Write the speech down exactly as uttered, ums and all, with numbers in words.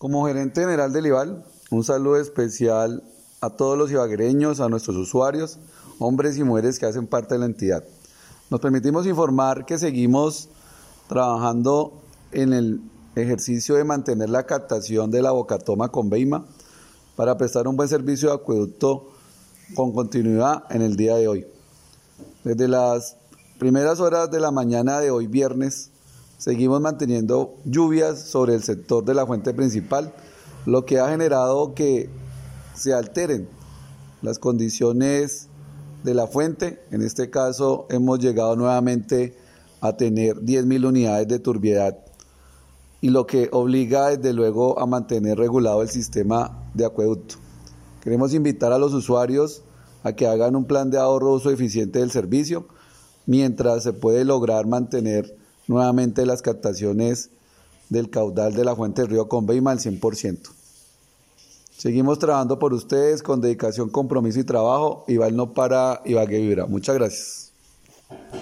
Como gerente general del IVAL, un saludo especial a todos los ibaguereños, a nuestros usuarios, hombres y mujeres que hacen parte de la entidad. Nos permitimos informar que seguimos trabajando en el ejercicio de mantener la captación de la Bocatoma con Beima para prestar un buen servicio de acueducto con continuidad en el día de hoy. Desde las primeras horas de la mañana de hoy viernes, seguimos manteniendo lluvias sobre el sector de la fuente principal, lo que ha generado que se alteren las condiciones de la fuente. En este caso hemos llegado nuevamente a tener diez mil unidades de turbiedad, y lo que obliga desde luego a mantener regulado el sistema de acueducto. Queremos invitar a los usuarios a que hagan un plan de ahorro uso eficiente del servicio, mientras se puede lograr mantener nuevamente las captaciones del caudal de la fuente del río Conveima al cien por ciento. Seguimos trabajando por ustedes con dedicación, compromiso y trabajo. IVAL no para, Ibagué vibra. Muchas gracias.